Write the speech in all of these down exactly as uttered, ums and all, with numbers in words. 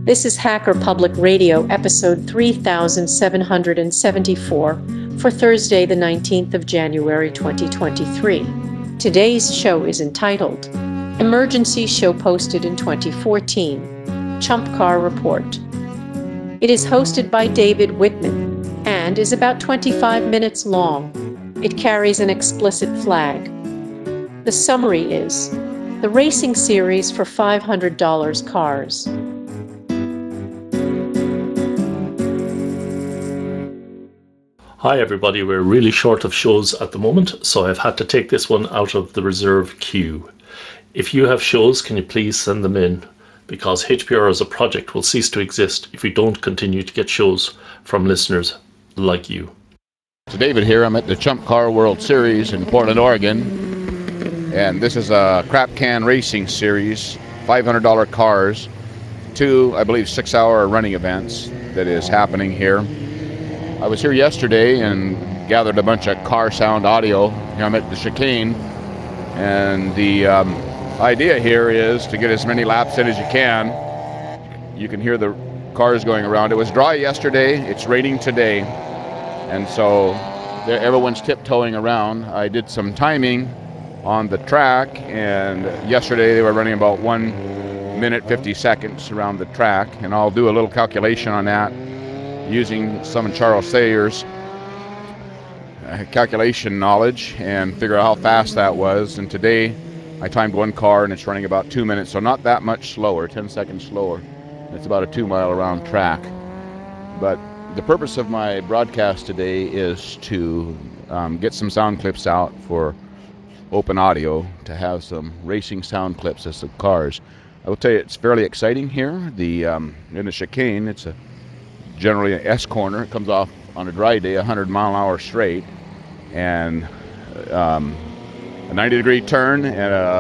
This is Hacker Public Radio, episode three thousand seven hundred seventy-four, for Thursday, the nineteenth of January, twenty twenty-three. Today's show is entitled, Emergency Show Posted in twenty fourteen, Chump Car Report. It is hosted by David Whitman and is about twenty-five minutes long. It carries an explicit flag. The summary is, the racing series for five hundred dollars cars. Hi everybody, we're really short of shows at the moment, so I've had to take this one out of the reserve queue. If you have shows, can you please send them in? Because H P R as a project will cease to exist if we don't continue to get shows from listeners like you. So David here, I'm at the Chump Car World Series in Portland, Oregon, and this is a crap can racing series, five hundred dollars cars, two, I believe, six-hour running events that is happening here. I was here yesterday and gathered a bunch of car sound audio. I'm at the chicane, and the um, idea here is to get as many laps in as you can. You can hear the cars going around. It was dry yesterday, it's raining today, and so everyone's tiptoeing around. I did some timing on the track, and yesterday they were running about one minute fifty seconds around the track, and I'll do a little calculation on that using some of Charles Sayers' calculation knowledge and figure out how fast that was. And today I timed one car and it's running about two minutes, so not that much slower, ten seconds slower. It's about a two mile around track. But the purpose of my broadcast today is to um, get some sound clips out for open audio, to have some racing sound clips of some cars. I will tell you, it's fairly exciting here. The um, in the chicane, it's a generally an S corner. It comes off on a dry day, one hundred mile an hour straight, and um, a ninety degree turn and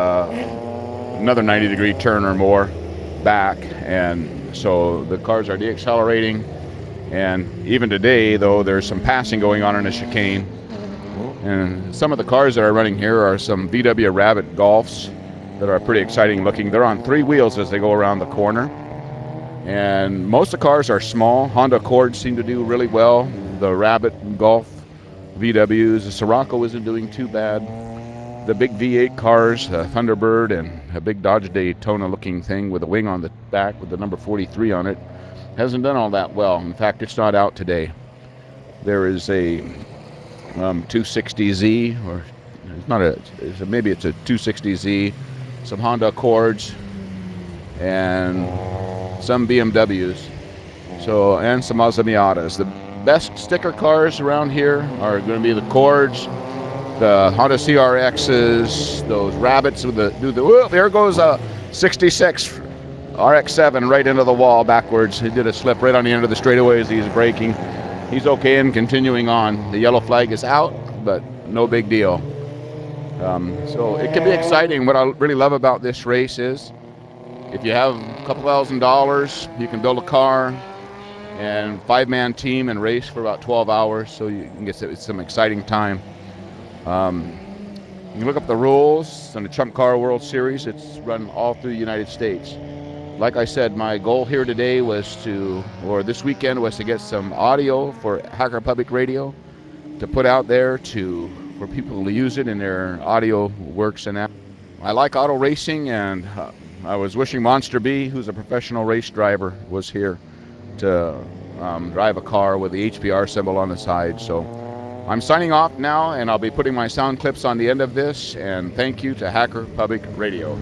a, another ninety degree turn or more back. And so the cars are deaccelerating. And even today, though, there's some passing going on in the chicane. And some of the cars that are running here are some V W Rabbit Golfs that are pretty exciting looking. They're on three wheels as they go around the corner. And most of the cars are small. Honda Accords seem to do really well. The Rabbit Golf V Ws, the Sirocco isn't doing too bad. The big V eight cars, a Thunderbird and a big Dodge Daytona looking thing with a wing on the back with the number forty-three on it, hasn't done all that well. In fact, it's not out today. There is a um, two sixty Z, or it's not a, it's a, maybe it's a two sixty Z, some Honda Accords, and some B M Ws, so, and some Mazda Miatas. The best sticker cars around here are going to be the Accords, the Honda C R Xs, those Rabbits with the, do the, whoa, there goes a sixty-six R X seven right into the wall backwards. He did a slip right on the end of the straightaway as he's braking. He's okay and continuing on. The yellow flag is out, but no big deal. Um, so it can be exciting. What I really love about this race is, if you have a couple thousand dollars, you can build a car and five-man team and race for about twelve hours, so you can get some exciting time. Um, you can look up the rules on the Chump Car World Series. It's run all through the United States. Like I said, my goal here today was to, or this weekend was to get some audio for Hacker Public Radio to put out there to for people to use it in their audio works and app. I like auto racing, and uh, I was wishing Monster B, who's a professional race driver, was here to um, drive a car with the H P R symbol on the side. So I'm signing off now, and I'll be putting my sound clips on the end of this, and thank you to Hacker Public Radio.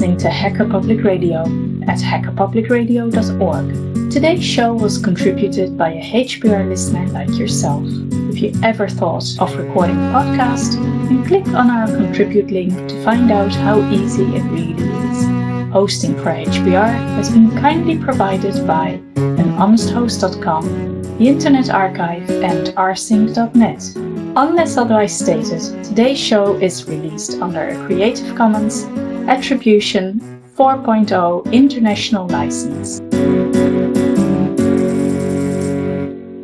listening to Hacker Public Radio at hacker public radio dot org. Today's show was contributed by a H P R listener like yourself. If you ever thought of recording a podcast, then click on our contribute link to find out how easy it really is. Hosting for H P R has been kindly provided by an honest host dot com, the Internet Archive and r sync dot net. Unless otherwise stated, today's show is released under a Creative Commons Attribution four point oh International License.